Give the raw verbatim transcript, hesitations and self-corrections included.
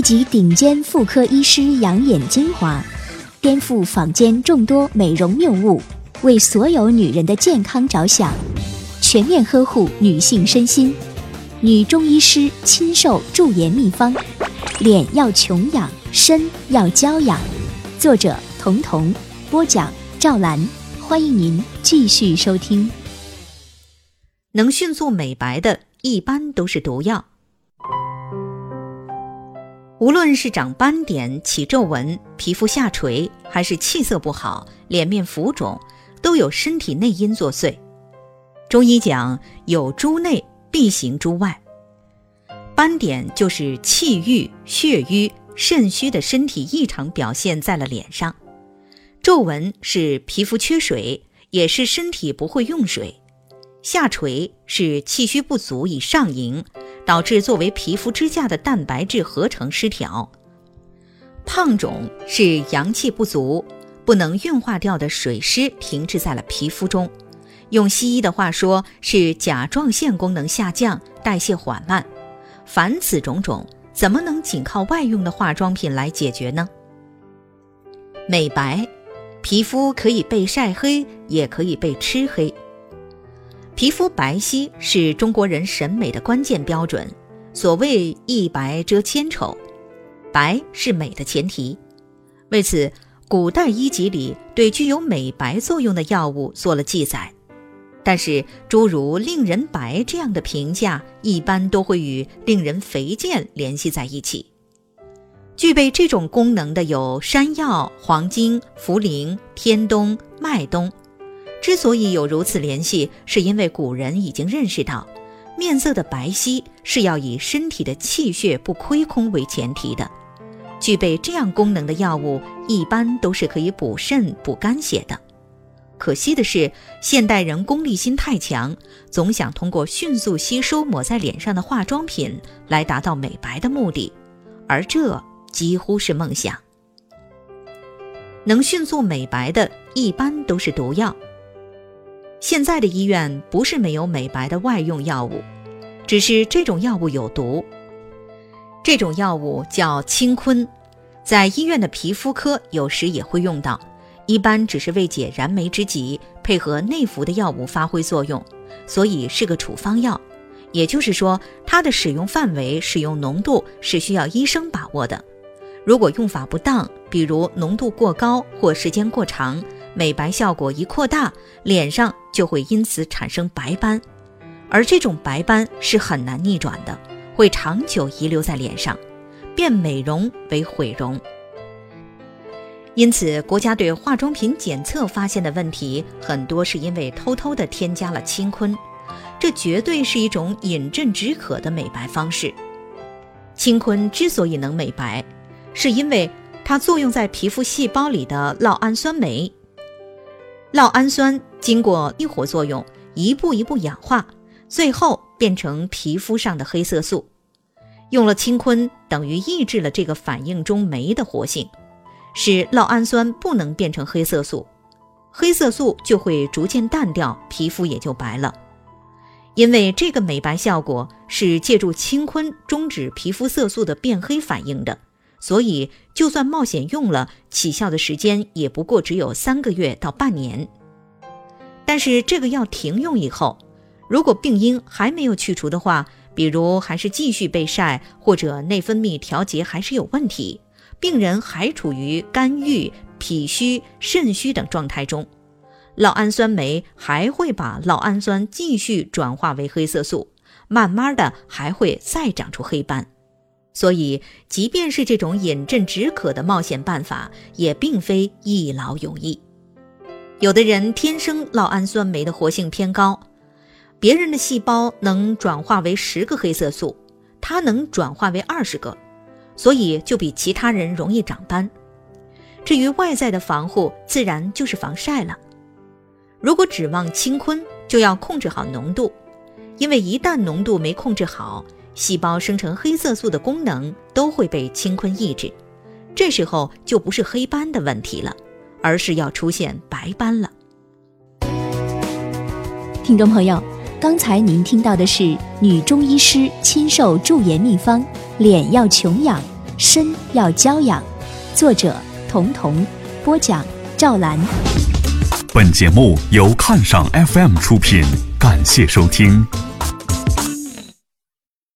汇集顶尖妇科医师养眼精华，颠覆坊间众多美容谬误，为所有女人的健康着想，全面呵护女性身心。女中医师亲授驻颜秘方，脸要穷养，身要娇养。作者童童，播讲赵兰。欢迎您继续收听。 能迅速美白的一般都是毒药。无论是长斑点、起皱纹、皮肤下垂，还是气色不好、脸面浮肿，都有身体内因作祟。中医讲有诸内必行诸外，斑点就是气郁、血瘀、肾虚的身体异常表现在了脸上，皱纹是皮肤缺水，也是身体不会用水，下垂是气虚不足以上迎，导致作为皮肤支架的蛋白质合成失调，胖肿是阳气不足，不能运化掉的水湿停滞在了皮肤中，用西医的话说是甲状腺功能下降，代谢缓慢。凡此种种，怎么能仅靠外用的化妆品来解决呢？美白，皮肤可以被晒黑，也可以被吃黑。皮肤白皙是中国人审美的关键标准，所谓一白遮千丑，白是美的前提。为此，古代医籍里对具有美白作用的药物做了记载，但是诸如令人白这样的评价，一般都会与令人肥健联系在一起。具备这种功能的有山药、黄精、茯苓、天冬、麦冬。之所以有如此联系，是因为古人已经认识到，面色的白皙是要以身体的气血不亏空为前提的。具备这样功能的药物，一般都是可以补肾补肝血的。可惜的是，现代人功利心太强，总想通过迅速吸收抹在脸上的化妆品来达到美白的目的，而这几乎是梦想。能迅速美白的一般都是毒药。现在的医院不是没有美白的外用药物，只是这种药物有毒。这种药物叫青坤，在医院的皮肤科有时也会用到，一般只是为解燃眉之急，配合内服的药物发挥作用，所以是个处方药。也就是说，它的使用范围、使用浓度是需要医生把握的。如果用法不当，比如浓度过高或时间过长，美白效果一扩大，脸上就会因此产生白斑，而这种白斑是很难逆转的，会长久遗留在脸上，变美容为毁容。因此，国家对化妆品检测发现的问题，很多是因为偷偷地添加了青坤，这绝对是一种饮鸩止渴的美白方式。青坤之所以能美白，是因为它作用在皮肤细胞里的酪氨酸酶。酪氨酸经过一火作用，一步一步氧化，最后变成皮肤上的黑色素。用了青坤，等于抑制了这个反应中酶的活性，使酪氨酸不能变成黑色素，黑色素就会逐渐淡掉，皮肤也就白了。因为这个美白效果是借助青坤终止皮肤色素的变黑反应的，所以就算冒险用了，起效的时间也不过只有三个月到半年。但是这个药停用以后，如果病因还没有去除的话，比如还是继续被晒，或者内分泌调节还是有问题，病人还处于肝郁、脾虚、肾虚等状态中，酪氨酸酶还会把酪氨酸继续转化为黑色素，慢慢的还会再长出黑斑。所以即便是这种饮鸩止渴的冒险办法，也并非一劳永逸。有的人天生酪氨酸酶的活性偏高，别人的细胞能转化为十个黑色素，他能转化为二十个，所以就比其他人容易长斑。至于外在的防护，自然就是防晒了。如果指望青坤，就要控制好浓度，因为一旦浓度没控制好，细胞生成黑色素的功能都会被青坤抑制，这时候就不是黑斑的问题了，而是要出现白斑了。 听众朋友，刚才您听到的是女中医师亲授驻颜秘方，脸要穷养， 身要娇养。作者童童，播讲赵兰。 本节目由看赏 F M 出品，感谢收听。